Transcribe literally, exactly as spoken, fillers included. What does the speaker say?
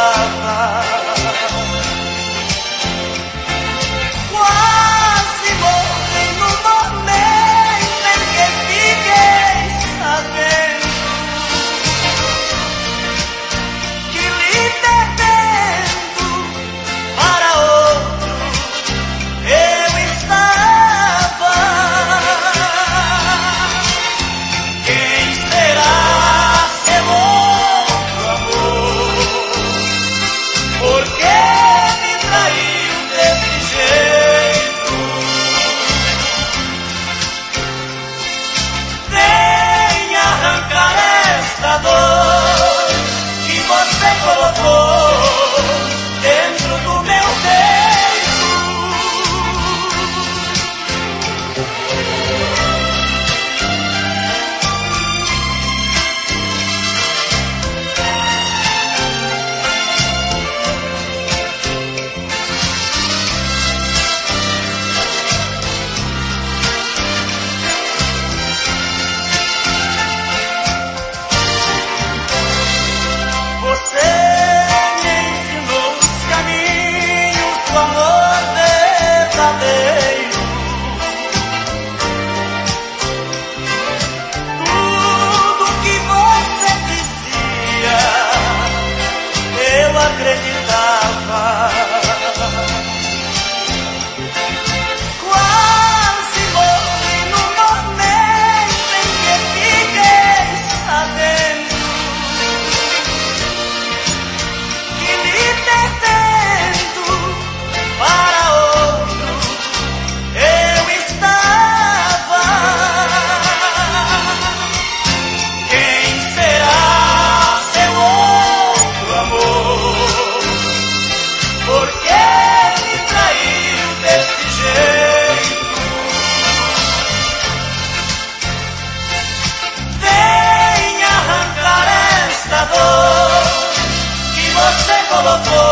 acreditava. Quase morri no momento em que fiquei sabendo que lhe perdendo para outro eu estava. Quem será seu outro amor? Por que me traiu desse jeito? Vem arrancar esta dor que você colocou dentro do meu peito. Você me ensinou os caminhos do amor verdadeiro. Tudo que você dizia eu acreditava. Quase morri no momento em que fiquei sabendo que lhe perdendo para outro eu estava. Quem será seu outro amor? Por que me traiu desse jeito? Vem arrancar esta dor que você colocou